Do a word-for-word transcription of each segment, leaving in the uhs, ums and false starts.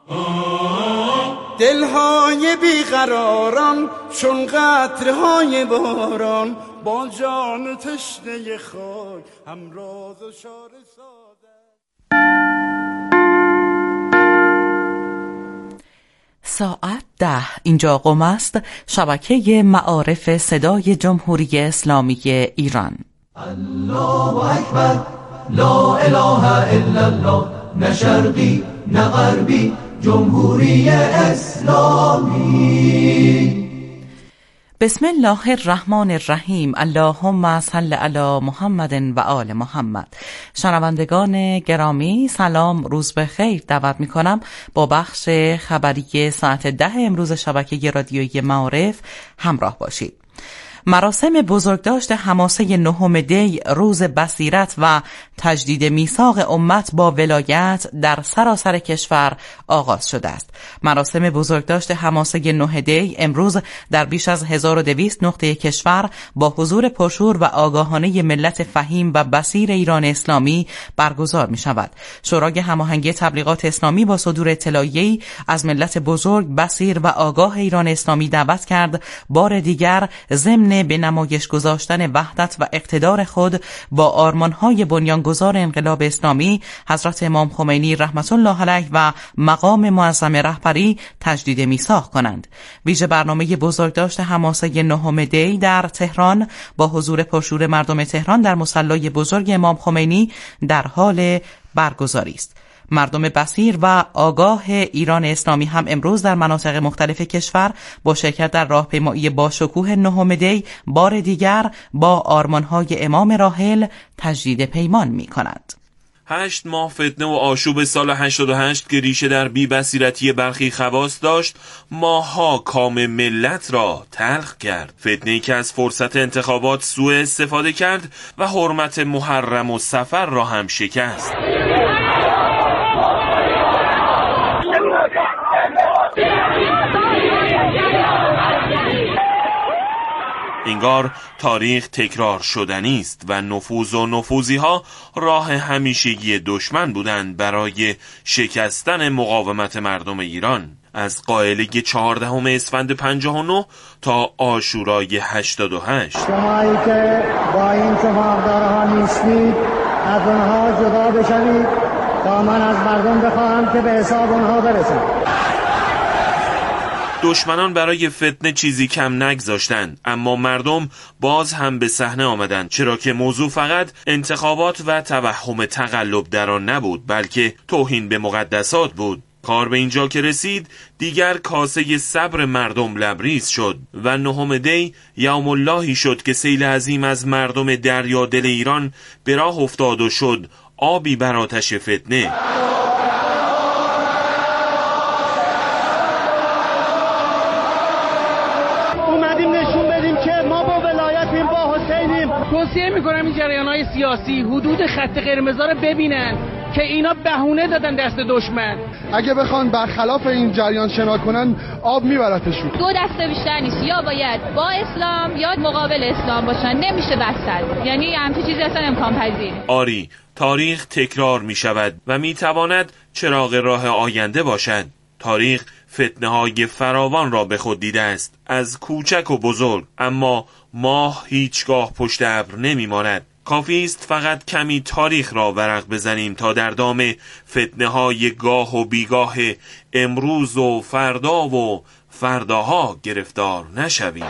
دلهای بیقراران چون قطرهای باران با جان تشنه خاک همراز و شاره ساده. ساعت ده اینجا قم است، شبکه معارف صدای جمهوری اسلامی ایران. الله اکبر، لا اله الا الله، نه شرقی نه غربی، جمهوری اسلامی. بسم الله الرحمن الرحیم. اللهم صل علی محمد و آل محمد. شنوندگان گرامی سلام، روز بخیر. دعوت می کنم با بخش خبری ساعت ده امروز شبکه رادیویی معارف همراه باشید. مراسم بزرگداشت حماسه نهم دی روز بصیرت و تجدید میثاق امت با ولایت در سراسر کشور آغاز شده است. مراسم بزرگداشت حماسه نه دی امروز در بیش از هزار و دویست نقطه کشور با حضور پرشور و آگاهانه ملت فهیم و بصیر ایران اسلامی برگزار می شود. شورای هماهنگی تبلیغات اسلامی با صدور اطلاعیه‌ای از ملت بزرگ، بصیر و آگاه ایران اسلامی دعوت کرد بار دیگر ضمن به نمایش گذاشتن وحدت و اقتدار خود با آرمانهای بنیانگذار انقلاب اسلامی حضرت امام خمینی رحمت الله علیه و مقام معظم رهبری تجدید میثاق کنند. ویژه برنامه بزرگداشت حماسه نهم دی در تهران با حضور پرشور مردم تهران در مصلی بزرگ امام خمینی در حال برگزاری است. مردم بصیر و آگاه ایران اسلامی هم امروز در مناطق مختلف کشور با شرکت در راهپیمایی با شکوه نهم دی بار دیگر با آرمانهای امام راحل تجدید پیمان می کنند. هشت ماه فتنه و آشوب سال هشتاد و هشت که ریشه در بی بصیرتی برخی خواص داشت، ماها کام ملت را تلخ کرد. فتنه‌ای که از فرصت انتخابات سوء استفاده کرد و حرمت محرم و سفر را هم شکست. انگار تاریخ تکرار شدنی است و نفوذ و نفوذی ها راه همیشگی دشمن بودند برای شکستن مقاومت مردم ایران. از قائله چهاردهم اسفند پنجاه و نه تا عاشورای هشتاد و هشت. شمایی که با این چماقدارها نیستید از اونها جدا بشوید تا من از مردم بخواهم که به حساب اونها برسم. دشمنان برای فتنه چیزی کم نگذاشتند، اما مردم باز هم به صحنه آمدند، چرا که موضوع فقط انتخابات و توهم تقلب در آن نبود، بلکه توهین به مقدسات بود. کار به اینجا که رسید دیگر کاسه صبر مردم لبریز شد و نهم دی یوم اللهی شد که سیل عظیم از مردم دریا دل ایران به راه افتاد و شد آبی بر آتش فتنه. توصیه میکنم این جریان‌های سیاسی حدود خط قرمزا رو ببینن که اینا بهونه دادن دست دشمن. اگه بخوان برخلاف این جریان شنا کنن آب میبرتشون. دو دسته بیشتر نیست، یا باید با اسلام یا مقابل اسلام باشن، نمیشه وسط. یعنی همچین چیزی اصلا امکان پذیر. آری، تاریخ تکرار میشود و میتواند چراغ راه آینده باشد. تاریخ فتنه‌های فراوان را به خود دیده است، از کوچک و بزرگ، اما ماه هیچگاه پشت ابر نمیماند. کافی است فقط کمی تاریخ را ورق بزنیم تا در دام فتنه‌های گاه و بیگاه امروز و فردا و فرداها گرفتار نشویم.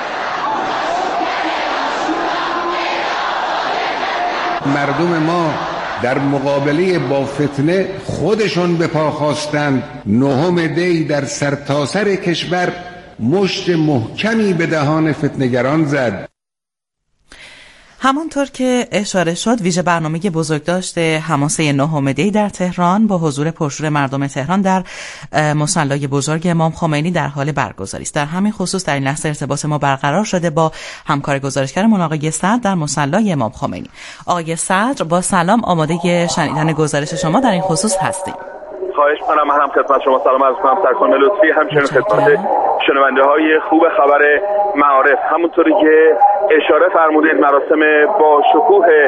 مردم ما در مقابله با فتنه خودشون به پا خواستند. نهم دی در سرتاسر کشور مشت محکمی به دهان فتنه‌گران زد. همانطور که اشاره شد، ویژه برنامه بزرگداشت حماسه نهم دی در تهران با حضور پرشور مردم تهران در مصلی بزرگ امام خمینی در حال برگزاری است. در همین خصوص در این لحظه ارتباط ما برقرار شده با همکار گزارشگرمون آقای صدر در مصلی امام خمینی. آقای صدر با سلام، آماده شنیدن گزارش شما در این خصوص هستیم. خواهش می‌کنم. من هم خدمت شما سلام عرض کنم سرکار لطفی، همچنین خدمت شنونده های خوب خبر معارف. همونطوری که اشاره فرمودید مراسم با شکوه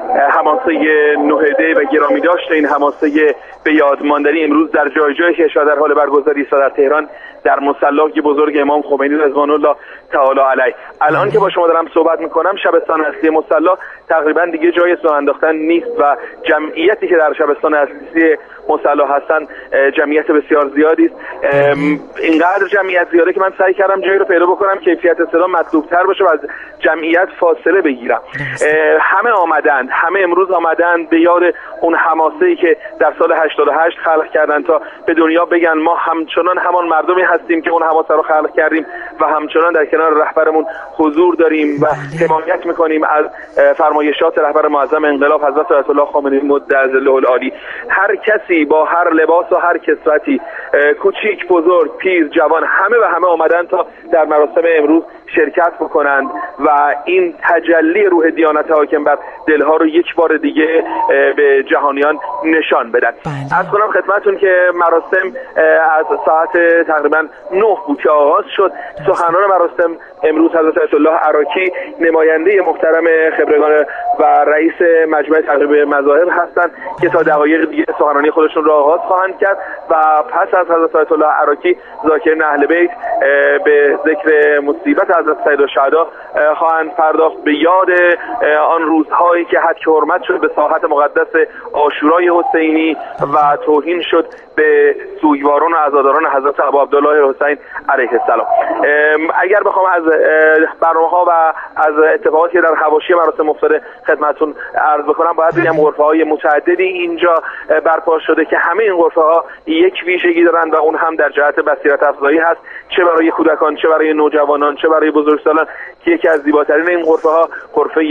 حماسه نهده و گرامی داشته این حماسه به یاد ماندنی امروز در جای جای کشور در حال برگزاری است. در تهران در مصلی بزرگ امام خمینی رضوان الله تعالی علیه. الان که با شما دارم صحبت میکنم شبستان اصلی مصلی تقریبا دیگه جای سوال انداختن نیست و جمعیتی که در شبستان اصلی مصلی هستن جمعیت بسیار زیادی است. اینقدر جمعیت زیاده که من سعی کردم جایی رو پیدا بکنم کیفیت صدا مطلوب‌تر باشه و از جمعیت فاصله بگیرم. همه آمدند، همه امروز آمدند به یاد اون حماسه‌ای که در سال هشتاد و هشت خلق کردن تا به دنیا بگن ما همچنان همان مردمی هستیم که اون حماسه رو خلق کردیم و همچنان در کنار رهبرمون حضور داریم و حمایت می‌کنیم از فرمایشات رهبر معظم انقلاب حضرت آیت الله خامنه‌ای مدعظله العالی. هر کسی با هر لباس و هر کسوتی، کوچیک بزرگ پیر جوان، همه و همه آمدن تا در مراسم امروز شرکت بکنند و این تجلی روح دیانت حاکم بر دلها رو یک بار دیگه به جهانیان نشان بدن. عرض کنم خدمتتون که مراسم از ساعت تقریبا نه بود که آغاز شد. سخنران مراسم امروز حضرت آیت الله عراقی نماینده محترم خبرگان و رئیس مجمع تقریب مذاهب هستند که تا دقایق دیگه سخنرانی خودشون را آغاز خواهند کرد و پس از حضرت آیت الله عراقی ذاکرین اهل بیت به ذکر مصیبت حضرت سید الشهدا خواهند پرداخت به یاد آن روزهایی که حد که حرمت شد به ساحت مقدس عاشورای حسینی و توهین شد به سوگواران و عزاداران حضرت ابو عبدالله حسین علیه السلام. اگر بخوام از برنامه‌ها و از اتفاقاتی که در حواشی مراسم افتاده خدمتتون عرض بکنم، باید بگم غرفه‌های متعددی اینجا برپا شده که همه این غرفه‌ها یک ویژگی دارند و اون هم در جهت بصیرت افزایی هست، چه برای کودکان، چه برای نوجوانان، چه برای بزرگسالان، که یکی از زیباترین این غرفه‌ها غرفه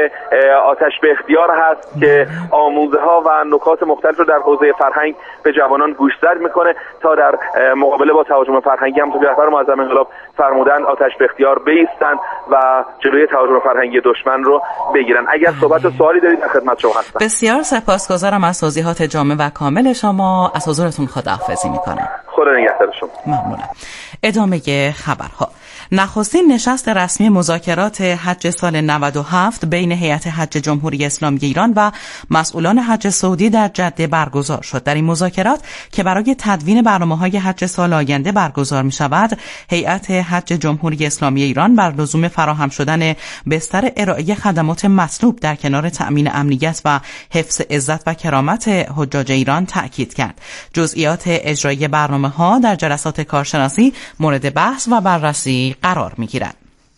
آتش به اختیار هست که آموزه‌ها و نکات مختلف رو در حوزه فرهنگ به جوانان گوشزد میکنه تا در مقابله با تهاجم فرهنگی هم تو رهبر معظم انقلاب فرمودن آتش به اختیار بایستند و جلوی تهاجم فرهنگی دشمن رو بگیرن. اگر صحبت و سوالی دارید در خدمت شما هستم. بسیار سپاسگزارم از توضیحات جامع و کامل شما. از حضورتون خداحافظی میکنم. خدا نگهدار شما. ممنونم. ادامه خبرها. نخستین نشست رسمی مذاکرات حج سال نود و هفت بین هیئت حج جمهوری اسلامی ایران و مسئولان حج سعودی در جده برگزار شد. در این مذاکرات که برای تدوین برنامه‌های حج سال آینده برگزار می‌شود، هیئت حج جمهوری اسلامی ایران بر لزوم فراهم شدن بستر ارائه خدمات مطلوب در کنار تأمین امنیت و حفظ عزت و کرامت حجاج ایران تأکید کرد. جزئیات اجرایی برنامه‌ها در جلسات کارشناسی مورد بحث و بررسی قرار می‌گیرد.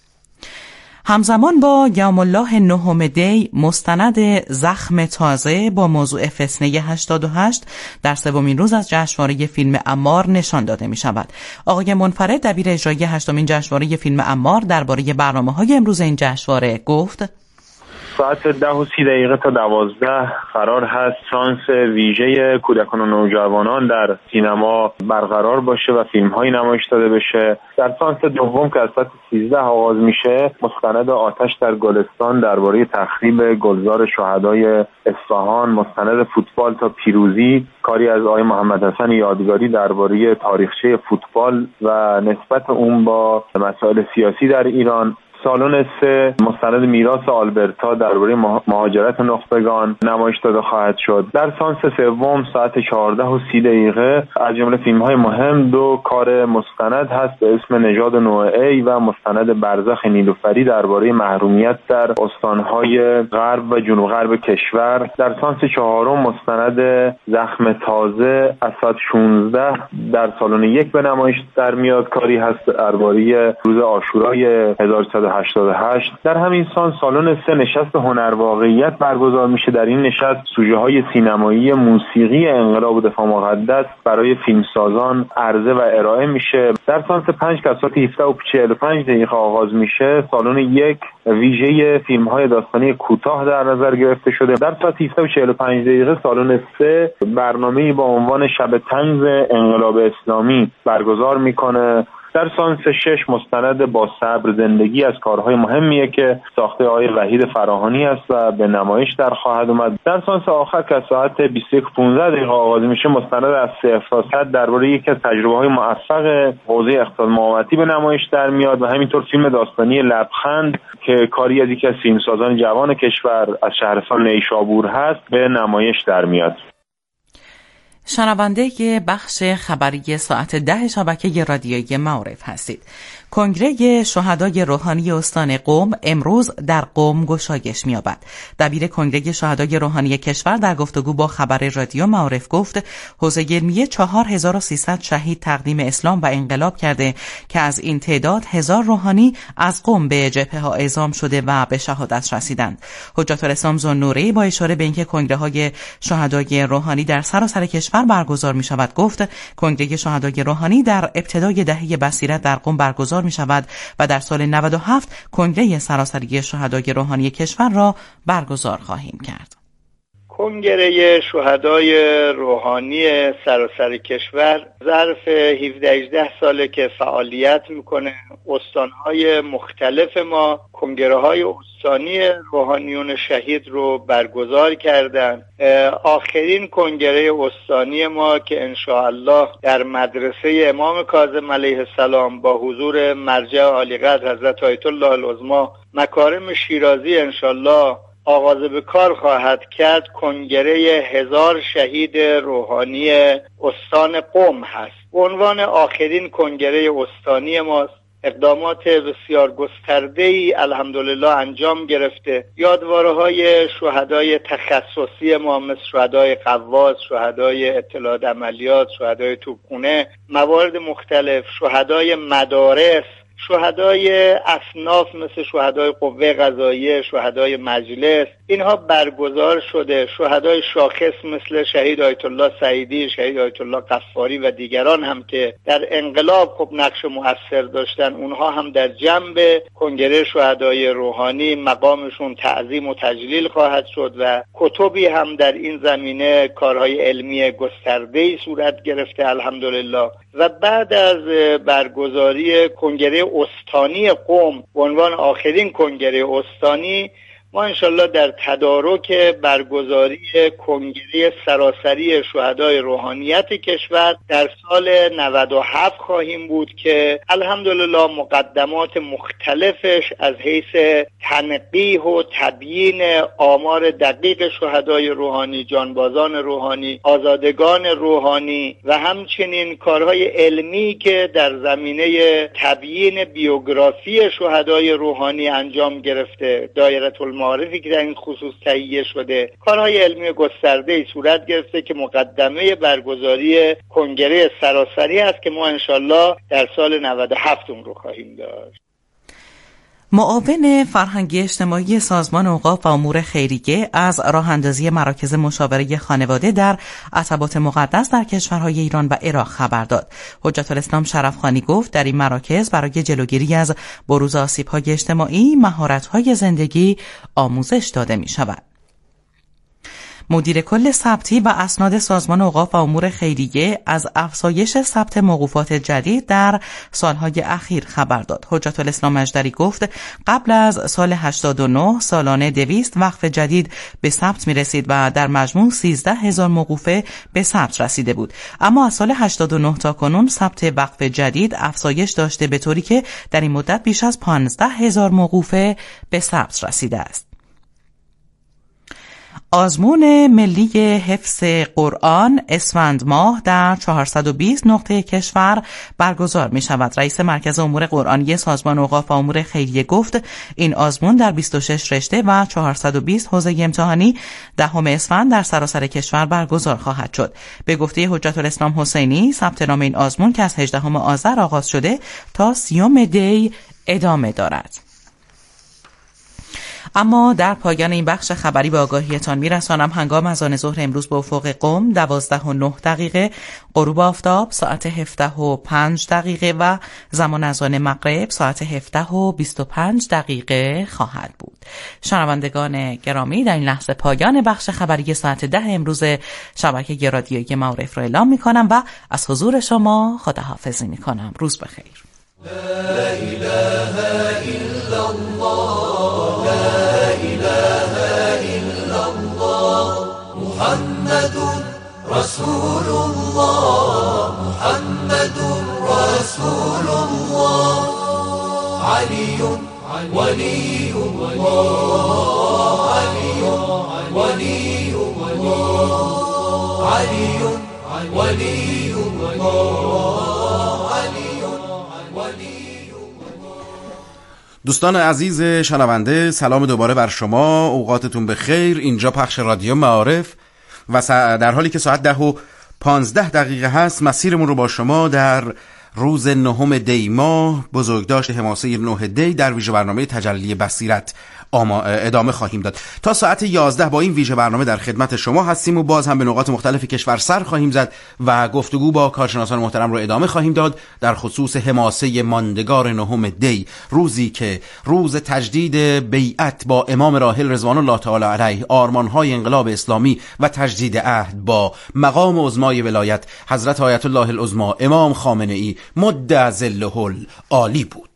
همزمان با یوم الله نهم دی مستند زخم تازه با موضوع فسنه هشتاد و هشت در سومین روز از جشنواره فیلم عمار نشان داده می شود. آقای منفرد دبیر اجرایی هشتمین جشنواره فیلم عمار درباره برنامه‌های امروز این جشنواره گفت: ساعت ده و سی دقیقه تا دوازده قرار هست سانس ویژه کودکان و نوجوانان در سینما برقرار باشه و فیلم های نمایش داده بشه. در سانس دوم که از ساعت سیزده آغاز میشه، مستند آتش در گلستان درباره تخریب گلزار شهدای اصفهان، مستند فوتبال تا پیروزی کاری از آقای محمد حسن یادگاری درباره تاریخچه فوتبال و نسبت اون با مسائل سیاسی در ایران، سالن سه مستند میراث آلبرتا درباره مهاجرت نخبگان نمایش داده خواهد شد. در سانس سوم ساعت چهارده و سی دقیقه از جمله فیلم های مهم دو کار مستند هست به اسم نژاد نوع ای و مستند برزخ نیلوفری درباره محرومیت در استانهای غرب و جنوب غرب کشور. در سانس چهارم مستند زخم تازه از ساعت شانزده در سالن یک به نمایش در میاد کاری هست درباره روز عاشورای هزار و سیصد و هشتاد و هشت. در همین سال سالن سه نشست هنر واقعیت برگزار میشه. در این نشست سوژه های سینمایی موسیقی انقلاب و دفاع مقدس برای فیلمسازان عرضه و ارائه میشه. در سانس پنج که از ساعت هفده و چهل و پنج دقیقه آغاز میشه، سالن یک ویژه فیلم های داستانی کوتاه در نظر گرفته شده. در ساعت هفده و چهل و پنج دقیقه سالن سه برنامه‌ای با عنوان شب طنز انقلاب اسلامی برگزار میکنه. در سانس شش مستند با صبر زندگی از کارهای مهمیه که ساخته آقای وحید فراهانی است و به نمایش در خواهد اومد. در سانس آخر که ساعت بیست و یک و پانزده دقیقه آغاز میشه مستند از صفر تا صد درباره یکی از تجربه‌های موفق حوزه اقتصاد مقاومتی به نمایش در میاد و همینطور فیلم داستانی لبخند که کاری از یکی از فیلمسازان جوان کشور از شهرستان نیشابور هست به نمایش در میاد. شنونده بخش خبری ساعت ده شبکه رادیویی معارف هستید. کنگره شهدای روحانی استان قم امروز در قم گشایش می‌یابد. دبیر کنگره شهدای روحانی کشور در گفتگو با خبر رادیو معارف گفت حوزه علمیه چهار هزار و سیصد شهید تقدیم اسلام و انقلاب کرده که از این تعداد هزار روحانی از قم به جبهه‌ها اعزام شده و به شهادت رسیدند. حجت الاسلام ذوالنورین با اشاره به اینکه کنگره‌های شهدای روحانی در سراسر کشور برگزار می‌شود گفت کنگره شهدای روحانی در ابتدای دهه بصیرت در قم برگزار می شود و در سال نود و هفت کنگره سراسری شهدای روحانی کشور را برگزار خواهیم کرد. کنگره شهدای روحانی سراسر کشور ظرف هفده هجده ساله که فعالیت میکنه. استانهای مختلف ما کنگره های استانی روحانیون شهید رو برگزار کردن. آخرین کنگره استانی ما که انشاءالله در مدرسه امام کاظم علیه السلام با حضور مرجع عالیقدر حضرت آیت الله العظمی مکارم شیرازی انشاءالله آغاز به کار خواهد کرد، کنگره هزار شهید روحانی استان قم هست. به عنوان آخرین کنگره استانی ماست. اقدامات بسیار گسترده‌ای الحمدلله انجام گرفته. یادواره‌های شهدای تخصصی ما مثل شهدای قواس، شهدای اطلاعات عملیات، شهدای توپخانه، موارد مختلف، شهدای مدارس، شهدای اصناف مثل شهدای قوه قضاییه، شهدای مجلس، اینها برگزار شده. شهدای شاخص مثل شهید آیت الله سعیدی، شهید آیت الله قفاری و دیگران هم که در انقلاب خب نقش مؤثر داشتن، اونها هم در جنب کنگره شهدای روحانی مقامشون تعظیم و تجلیل خواهد شد و کتبی هم در این زمینه کارهای علمی گسترده‌ای صورت گرفته الحمدلله. و بعد از برگزاری کنگره استانی قم به عنوان آخرین کنگره استانی، ما انشالله در تدارک برگزاری کنگره سراسری شهدای روحانیت کشور در سال نود و هفت خواهیم بود که الحمدلله مقدمات مختلفش از حیث تنقیح و تبیین آمار دقیق شهدای روحانی، جانبازان روحانی، آزادگان روحانی و همچنین کارهای علمی که در زمینه تبیین بیوگرافی شهدای روحانی انجام گرفته، دایره معارفی که در این خصوص تهیه شده، کارهای علمی گسترده‌ای صورت گرفته که مقدمه برگزاری کنگره سراسری است که ما انشالله در سال نود و هفت اون رو خواهیم داشت. معاون فرهنگی اجتماعی سازمان اوقاف و امور خیریه از راه اندازی مراکز مشاوره خانواده در عتبات مقدس در کشورهای ایران و عراق خبر داد. حجت الاسلام شرفخانی گفت در این مراکز برای جلوگیری از بروز آسیب‌های اجتماعی مهارت‌های زندگی آموزش داده می‌شود. مدیر کل ثبتی و اسناد سازمان اوقاف و امور خیریه از افزایش ثبت موقوفات جدید در سالهای اخیر خبر داد. حجت الاسلام اژدری گفت قبل از سال هشتاد و نه سالانه دویست وقف جدید به ثبت می رسید و در مجموع سیزده هزار موقوفه به ثبت رسیده بود، اما از سال هشتاد و نه تا کنون ثبت وقف جدید افزایش داشته به طوری که در این مدت بیش از پانزده هزار موقوفه به ثبت رسیده است. آزمون ملی حفظ قرآن اسفند ماه در چهارصد و بیست نقطه کشور برگزار می شود. رئیس مرکز امور قرآنی سازمان اوقاف و امور خیریه گفت این آزمون در بیست و شش رشته و چهارصد و بیست حوزه امتحانی دهم اسفند در سراسر کشور برگزار خواهد شد. به گفته حجت الاسلام حسینی ثبت نام این آزمون که از هجدهم آذر آغاز شده تا سیوم دی ادامه دارد. اما در پایان این بخش خبری به آگاهیتان میرسانم هنگام اذان ظهر امروز به افق قم دوازده و نه دقیقه، غروب آفتاب ساعت هفده و پنج دقیقه و زمان اذان مغرب ساعت هفده و بیست و پنج دقیقه خواهد بود. شنوندگان گرامی، در این لحظه پایان بخش خبری ساعت ده امروز شبکه رادیویی معارف را اعلام میکنم و از حضور شما خداحافظی میکنم. روز بخیر. لا إله إلا الله لا إله إلا الله محمد رسول الله محمد رسول الله علي ولي الله علي ولي الله علي ولي الله علي ولي. دوستان عزیز شنونده، سلام دوباره بر شما، اوقاتتون بخیر. اینجا پخش رادیو معارف و در حالی که ساعت ده و پانزده دقیقه هست، مسیرمون رو با شما در روز نهم دی ماه بزرگداشت حماسه نه دی در ویژه برنامه تجلی بصیرت ادامه خواهیم داد. تا ساعت یازده با این ویژه برنامه در خدمت شما هستیم و باز هم به نقاط مختلف کشور سر خواهیم زد و گفتگو با کارشناسان محترم رو ادامه خواهیم داد در خصوص حماسه ماندگار نهم دی، روزی که روز تجدید بیعت با امام راحل رضوان الله تعالی علیه، آرمان‌های انقلاب اسلامی و تجدید عهد با مقام عظمای ولایت حضرت آیت الله العظما امام خامنه‌ای مد ظله العالی بود.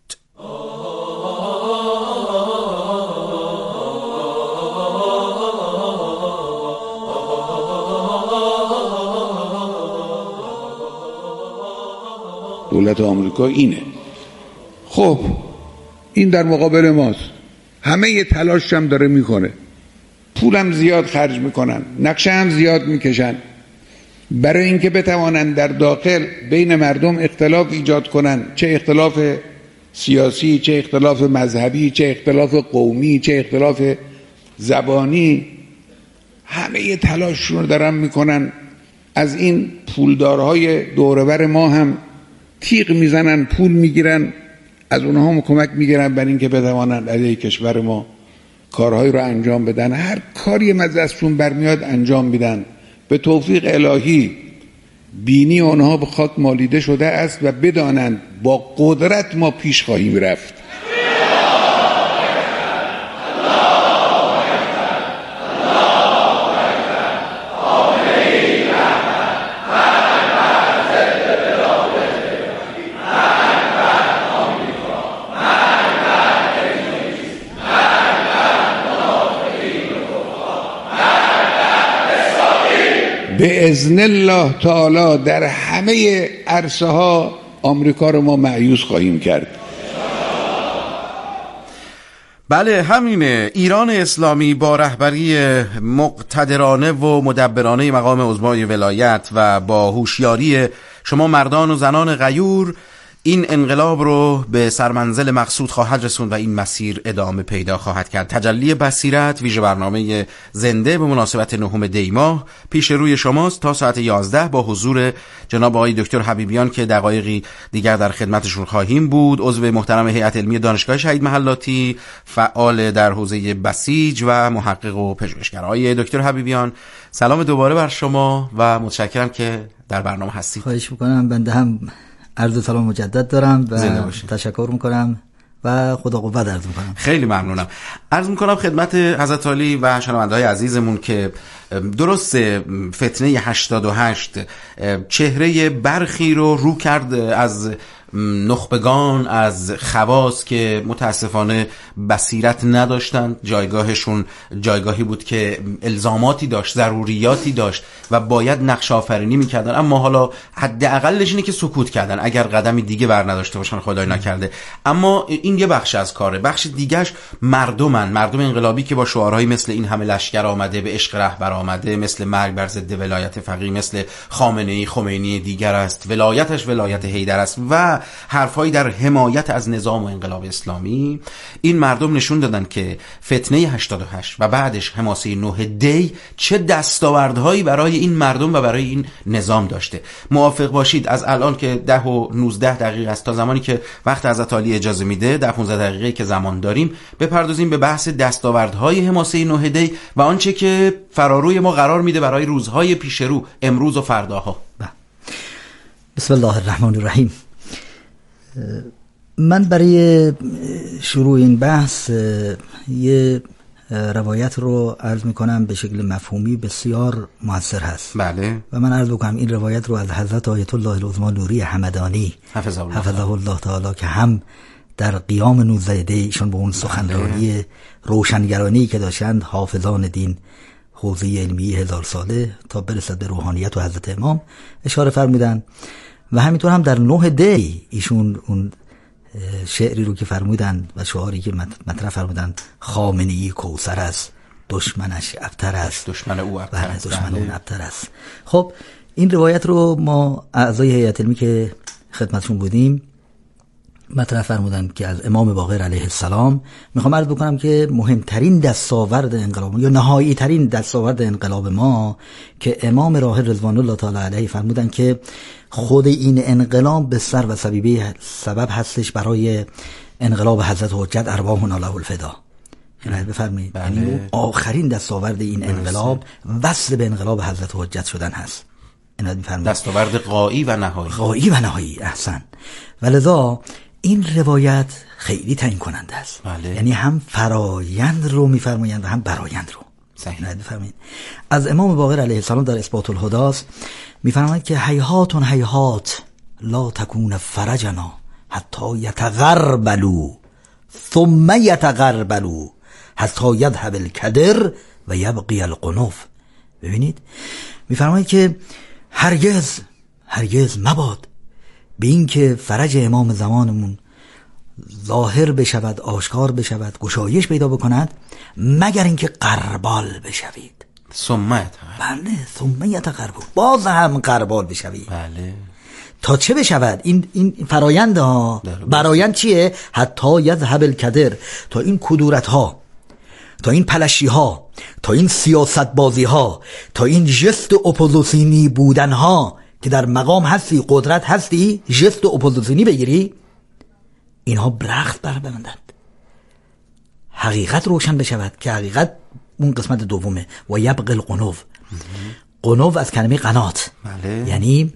دولت آمریکا اینه. خب این در مقابل ماست، همه یه تلاش هم داره میکنه، پولم زیاد خرج میکنن، نقشه هم زیاد میکشن برای اینکه بتوانن در داخل بین مردم اختلاف ایجاد کنن، چه اختلاف سیاسی، چه اختلاف مذهبی، چه اختلاف قومی، چه اختلاف زبانی. همه یه تلاششون رو دارن میکنن. از این پولدارهای دوربر ما هم تیغ میزنن، پول میگیرن، از اونها هم کمک میگیرن برای اینکه بتوانن علیه کشور ما کارهایی رو انجام بدن. هر کاری از دستشون برمیاد انجام میدن. به توفیق الهی بینی اونها به خاک مالیده شده است و بدانند با قدرت ما پیش خواهیم رفت. به اذن الله تعالی در همه عرصه ها آمریکا رو ما مأیوس خواهیم کرد. بله همینه. ایران اسلامی با رهبری مقتدرانه و مدبرانه مقام عظمای ولایت و با هوشیاری شما مردان و زنان غیور این انقلاب رو به سرمنزل مقصود خواهد رسوند و این مسیر ادامه پیدا خواهد کرد. تجلی بصیرت، ویژه برنامه زنده به مناسبت نهم دی ماه پیش روی شماست تا ساعت یازده با حضور جناب آقای دکتر حبیبیان که دقایقی دیگر در خدمتشون خواهیم بود، عضو محترم هیئت علمی دانشگاه شهید محلاتی، فعال در حوزه بسیج و محقق و پژوهشگر. آقای دکتر حبیبیان سلام دوباره بر شما و متشکرم که در برنامه هستید. خواهش می‌کنم. بنده هم عرض سلام مجدد دارم و تشکر میکنم و خدا قوت عرض میکنم. خیلی ممنونم. عرض میکنم خدمت حضرت عالی و شنونده‌های عزیزمون که درست فتنه هشتاد و هشت چهره برخی رو رو کرد از نخبگان، از خواص که متاسفانه بصیرت نداشتن. جایگاهشون جایگاهی بود که الزاماتی داشت، ضروریاتی داشت و باید نقش آفرینی میکردن، اما حالا حداقلش اینه که سکوت کردن اگر قدمی دیگه بر نداشته باشن، خدای نکرده. اما این یه بخش از کاره. بخش دیگهش مردمن، مردم انقلابی که با شعارهایی مثل این همه لشکر آمده، به عشق رهبر آمده، مثل مرگ بر ضد ولایت فقیه، مثل خامنه‌ای خمینی دیگر است، ولایتش ولایت حیدر است و حرفایی در حمایت از نظام و انقلاب اسلامی. این مردم نشون دادن که فتنه هشتاد و هشت و بعدش حماسه نه دی چه دستاوردهایی برای این مردم و برای این نظام داشته. موافق باشید از الان که ده و نوزده دقیقه است تا زمانی که وقت حضرت عالی اجازه میده، ده پانزده دقیقه که زمان داریم، بپردازیم به بحث دستاوردهای حماسه نه دی و آنچه که فراروی ما قرار میده برای روزهای پیش رو، امروز و فرداها. بسم الله الرحمن الرحیم. من برای شروع این بحث یه روایت رو عرض میکنم به شکل مفهومی بسیار موثر هست. بله. و من عرض بکنم این روایت رو از حضرت آیت الله العظما نوری حمدانی حفظه الله, حفظه الله تعالی که هم در قیام نوزده دی ایشون به اون سخنرانی روشنگرانی که داشتند حافظان دین حوزه علمی هزار ساله تا برسد به روحانیت و حضرت امام اشاره فرمودن. و همینطور هم در نه دی ایشون اون شعری رو که فرمودن و شعاری که مطرح فرمودن خامنه‌ای کوثر است دشمنش ابتر است، دشمن او ابتر است، دشمن اون ابتر است. خب این روایت رو ما اعضای هیئت علمی که خدمتشون بودیم مطرح فرمودن که از امام باقر علیه السلام. میخوام عرض بکنم که مهمترین دستاورد انقلاب یا نهایی ترین دستاورد انقلاب ما که امام راحل رضوان الله تعالی علیه فرمودن که خود این انقلاب به سر و سبیبه سبب هستش برای انقلاب حضرت حجت ارواحنا له الفدا. یعنی بفرمایید یعنی آخرین دستاورد این انقلاب وصل به انقلاب حضرت حجت شدن هست. اینا بفرمایید دستاورد غایی و نهایی. غایی و نهایی. احسن. ولذا این روایت خیلی تعیین کننده است. بله. یعنی هم فرایند رو میفرمایند و هم برایند رو. صحیح. بفرمایید از امام باقر علیه السلام در اثبات الهداست میفرمایند که هیهات هیهات لا تکون فرجنا حتی یتغربلوا ثم یتغربلوا حتی یذهب الکدر و یبقی القنوف. ببینید میفرمایند که هرگز هرگز مباد به این که فرج امام زمانمون ظاهر بشود، آشکار بشود، گشایش پیدا بکند مگر اینکه قربال بشوید. ثمت بله ثم یتقربوا باز هم قربال بشوید. بله تا چه بشود؟ این این فرایند ها برایند چیه؟ حتی یذهب الکدر، تا این کدورت ها، تا این پلشی ها، تا این سیاست بازی ها، تا این ژست اپوزیسیونی بودن ها که در مقام هستی، قدرت هستی، ژست اپوزیسیونی بگیری، اینها برخت بربندند، حقیقت روشن بشود که حقیقت اون قسمت دومه. و یبقی القنوف. قنوف از کلمه قنات، بله. یعنی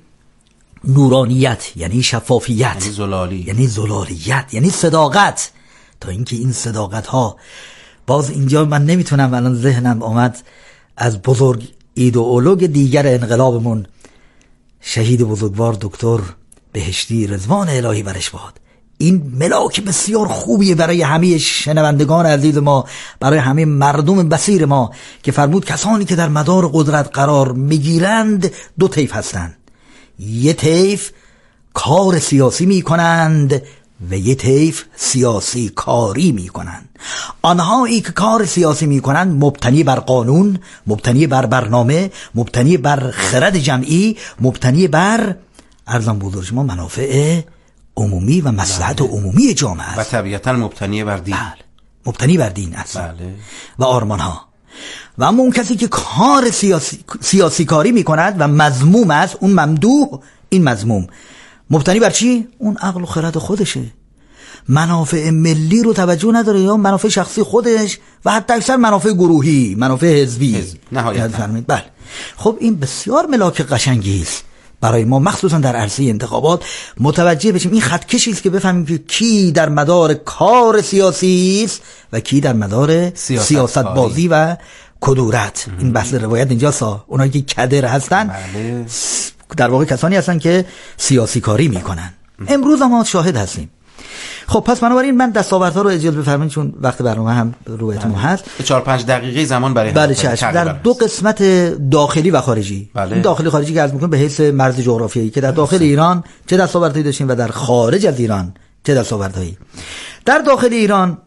نورانیت، یعنی شفافیت، یعنی زلالی، یعنی زلالیت، یعنی صداقت. تا اینکه این صداقت ها باز اینجا من نمیتونم الان ذهنم آمد از بزرگ ایدئولوگ دیگر انقلابمون شهید بزرگوار دکتر بهشتی رضوان الهی برش باد. این ملاک بسیار خوبیه برای همه شنوندگان عزیز ما، برای همه مردم بصیر ما که فرمود کسانی که در مدار قدرت قرار میگیرند دو طیف هستند، یه طیف کار سیاسی میکنند و یه طیف سیاسی کاری میکنند. آنهایی که کار سیاسی میکنند مبتنی بر قانون، مبتنی بر برنامه، مبتنی بر خرد جمعی، مبتنی بر ارزان بزرگ شما منافع عمومی و مصلحت عمومی جامعه است. و طبیعتا مبتنی بر دین. بله. مبتنی بر دین است. بله. و آرمان ها. و اما اون کسی که کار سیاسی, سیاسی کاری میکند و مذموم است، اون ممدوح، این مذموم، مبتنی بر چی؟ اون عقل و خرد خودشه، منافع ملی رو توجه نداره یا منافع شخصی خودش و حتی اکثر منافع گروهی، منافع حزبی. نهایتا. بله. خب این بسیار ملاک قشنگی است برای ما، مخصوصا در عرصه انتخابات متوجه بشیم. این خط کشی است که بفهمیم که کی در مدار کار سیاسی است و کی در مدار سیاست, سیاست بازی و کدورت. این بحث روایت اینجاست. اونایی که کدر هستن بله. در واقع کسانی هستن که سیاسی کاری میکنن. امروز ما شاهد هستیم. خب پس بنابراین من دستاوردها رو اجازه بفرمایید چون وقت برنامه هم رویتمون هست. به چهار پنج دقیقه زمان برای بله چشم. در دو قسمت داخلی و خارجی. بله. داخلی خارجی که عرض می‌کنم به حیث مرز جغرافیایی که در داخل ایران چه دستاوردهایی داشتیم و در خارج از ایران چه دستاوردهایی. در داخل ایران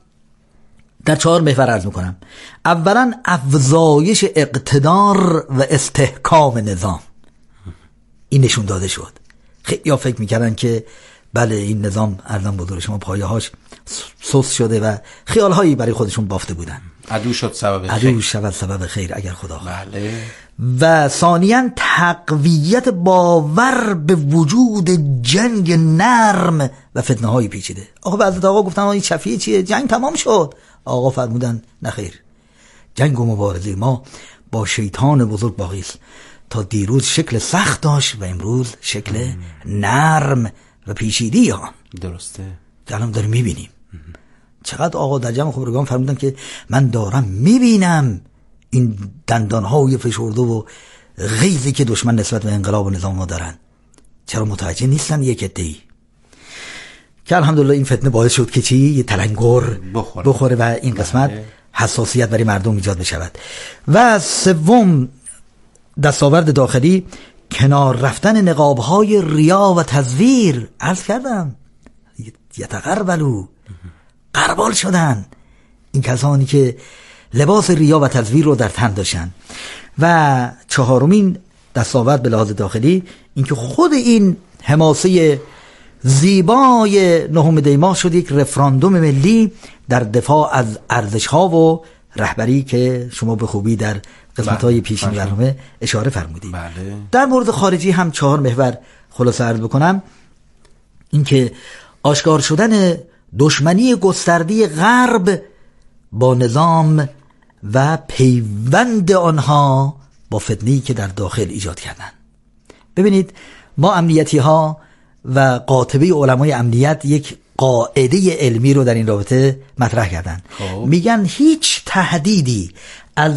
در چهار محور عرض می‌کنم. اولا افزایش اقتدار و استحکام نظام. این نشون داده شد. خیلی ها فکر می‌کردن که بله این نظام ارزان بزرگ شما پایه‌هاش سوس شده و خیال‌هایی برای خودشون بافته بودن. عدو شد سبب خیر. عدو شد سبب خیر اگر خدا خواهد. بله. و ثانیاً تقویت باور به وجود جنگ نرم و فتنه‌های پیچیده. آقا بعضی آقا گفتن این شفیع چیه؟ جنگ تمام شد. آقا فرمودن نخیر. جنگ و مبارزه ما با شیطان بزرگ باقی است. تا دیروز شکل سخت داشت و امروز شکل نرم و پیچیده آن. درسته. الان داریم میبینیم چقدر آقا در جمع خبرگان فرمودن که من دارم میبینم این دندانهای فشرده و غیظی که دشمن نسبت به انقلاب و نظام ما دارن، چرا متوجه نیستن یک عده‌ای؟ که الحمدلله این فتنه باعث شد که چی؟ یه تلنگر بخوره, بخوره و این قسمت حساسیت برای مردم ایجاد بشود. و سوم دستاورد داخلی، کنار رفتن نقابهای ریا و تزویر. عرض کردم یتقربلو، قربال شدن این کسانی که لباس ریا و تزویر رو در تن داشتن. و چهارمین دستاورد به لحاظ داخلی، اینکه خود این حماسه زیبای نهم دی ماه شد یک رفراندوم ملی در دفاع از ارزش‌ها و رهبری که شما به خوبی در قسمت‌های پیشین برنامه اشاره فرمودید. بله. در مورد خارجی هم چهار محور خلاصه عرض بکنم. اینکه آشکار شدن دشمنی گسترده غرب با نظام و پیوند آنها با فتنه‌ای که در داخل ایجاد کردن. ببینید ما امنیتی ها و قاطبه علمای امنیت یک قاعده علمی رو در این رابطه مطرح کردن. خوب. میگن هیچ تهدیدی از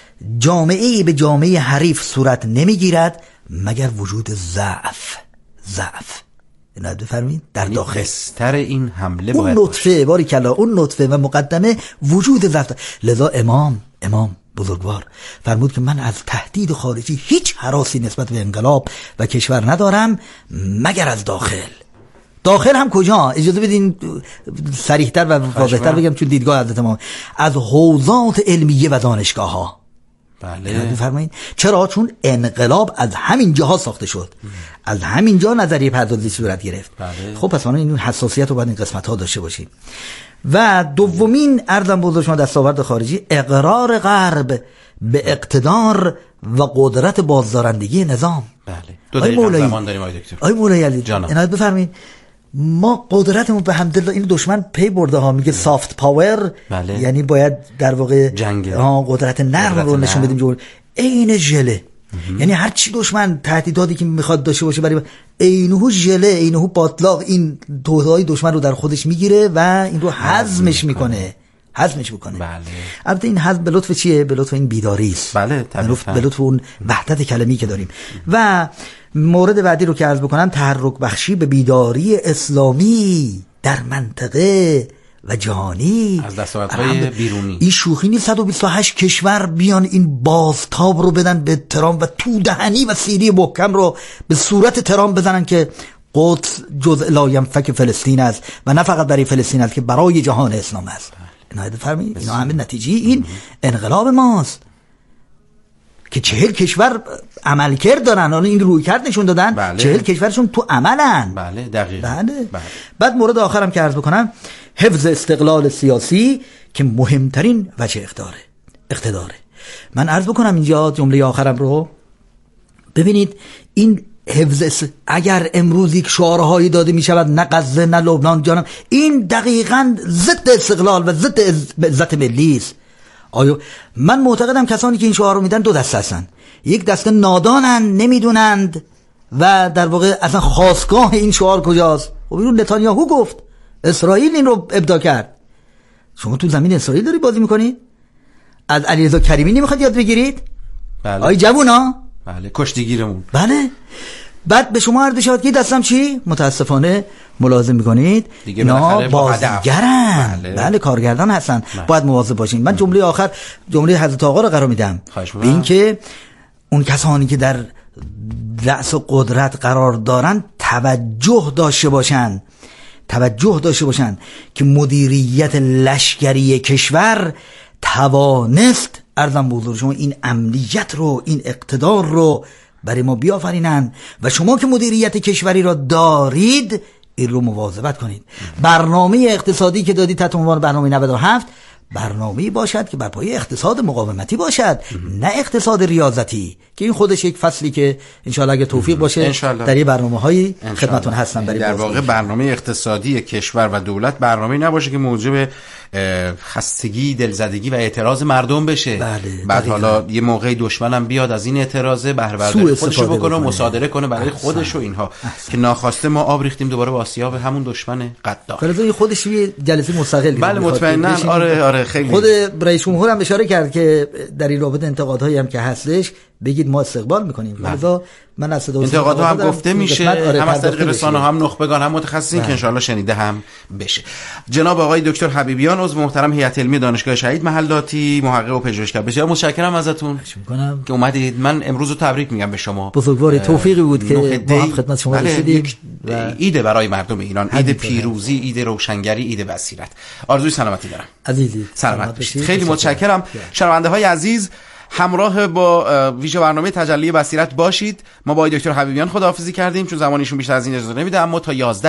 جامعه به جامعه حریف صورت نمیگیرد مگر وجود ضعف. ضعف اینا بفرمایید در داخل بستر این حمله اون نطفه باری کلا اون نطفه و مقدمه وجود ضعف. لذا امام امام بزرگوار فرمود که من از تهدید خارجی هیچ هراسی نسبت به انقلاب و کشور ندارم مگر از داخل. داخل هم کجا؟ اجازه بدین صریح‌تر و واضح‌تر بگم چون دیدگاه حضرت امام از حوزات علمیه و دانشگاه ها. بله. بفرمایید چرا؟ چون انقلاب از همین جاها ساخته شد. ام. از همین جا نظریه پردازی صورت گرفت. بله. خب پس این حساسیت رو باید این قسمت ها داشته باشیم. و دومین ارزم بزرگ شما دستاورد خارجی، اقرار غرب به اقتدار و قدرت بازدارندگی نظام. بله. دو دقیقه زمان داریم آقای دکتر. آقای مولایی علی عنایت بفرمایید. ما قدرتمون به حمدالله این دشمن پی برده ها، میگه سافت پاور. بله. یعنی باید در واقع جنگ قدرت نرم رو نشون بدیم جور عین ژله. یعنی هر چی دشمن تهدیداتی که میخواد داشته باشه برای اینهو ژله اینهو باطلاق این توهای دشمن رو در خودش میگیره و این رو هضمش میکنه هضمش میکنه. بله. البته این هضم به لطف چیه؟ به لطف این بیداری است. بله به لطف اون وحدت کلمی که داریم. و مورد بعدی رو که عرض بکنم، تحرک بخشی به بیداری اسلامی در منطقه و جهانی از دستاوردهای بیرونی. این شوخی نیست صد و بیست و هشت کشور بیان این بازتاب رو بدن به ترامپ و تو دهنی و سیری محکم رو به صورت ترامپ بزنن که قدس جزء لاینفک فلسطین است و نه فقط برای فلسطین است که برای جهان اسلام است. اینا بفرمایید اینا همه نتیجه این انقلاب ماست که چهل کشور عملکرد دارن. حالا این روی کرد نشون دادن. بله. چهل کشورشون تو عملن. بله دقیقاً. بله. بله. بعد مورد آخرم که عرض بکنم، حفظ استقلال سیاسی که مهمترین وجه اقتداره اقتداره من عرض بکنم اینجا جمله آخرم رو ببینید. این حفظ اگر امروز یک شعارهایی داده می شود نه غزه نه لبنان جانم، این دقیقاً ضد استقلال و ضد عزت ملی است. آیا من معتقدم کسانی که این شعار رو میدن دو دسته هستن. یک دسته نادانن، نمیدونند و در واقع اصلا خاستگاه این شعار کجاست. خب اینو نتانیاهو گفت، اسرائیل این رو ابداع کرد. شما تو زمین اسرائیل داری بازی میکنید؟ از علیرضا کریمی نمیخواد یاد بگیرید؟ بله. آی جوونا؟ بله کشتیگیرمون. بله. بعد به شما عرض شد که دستم چی؟ متاسفانه ملاحظه میکنید اینا بازیگرن. بله. بله کارگردان هستن. بله. باید مواظب باشین. من جمله آخر جمله حضرت آقا رو قرار میدم به این که اون کسانی که در رأس قدرت قرار دارن توجه داشته باشن توجه داشته باشن که مدیریت لشکری کشور توانست ارزم بزرگ شما این امنیت رو این اقتدار رو برای ما بیافرینن و شما که مدیریت کشوری را دارید این رو مواظبت کنید. برنامه اقتصادی که دادید تحت عنوان برنامه نود و هفت برنامه‌ای باشد که بر پایه اقتصاد مقاومتی باشد، نه اقتصاد ریاضتی که این خودش یک فصلی که انشالله اگه توفیق باشه در این برنامه‌های خدمتتون هستم. در واقع برنامه اقتصادی کشور و دولت برنامه‌ای نباشه که موجب خستگی، دلزدگی و اعتراض مردم بشه. بله، بعد حالا یه موقعی دشمنم بیاد از این اعتراضه بهره برداری خودشو بکنه و مصادره کنه برای خودش و اینها احسن. که ناخواسته ما آب ریختیم دوباره با آسیاب همون دشمن قدار. برای خودش یه جلسه مستقل. بله مطمئنا. آره آره خیلی. خود رئیس جمهور هم اشاره کرد که در این رابطه انتقادهایی هم که هستش بگید ما استقبال میکنیم. لذا من از انتقادها هم گفته میشه، آره هم از طریق رسانه هم نخبگان هم متخصصین که انشالله شنیده هم بشه. جناب آقای دکتر حبیبیان عضو محترم هیئت علمی دانشگاه شهید محلاتی، محقق و پژوهشگر، بسیار متشکرم ازتون که اومدید. من امروز رو تبریک میگم به شما. بزرگوار توفیقی بود که ما هم خدمت شما رسیدیم. ایده برای مردم ایران، ایده پیروزی، ایده روشنگری، ایده بصیرت. آرزوی سلامتی دارم. عزیزی سلامت باشید. خیلی متشکرم. شنونده های عزیز، همراه با ویژه برنامه تجلی بصیرت باشید. ما با دکتر حبیبیان خداحافظی کردیم چون زمانشون بیشتر از این اجازه نمیده، اما تا یازده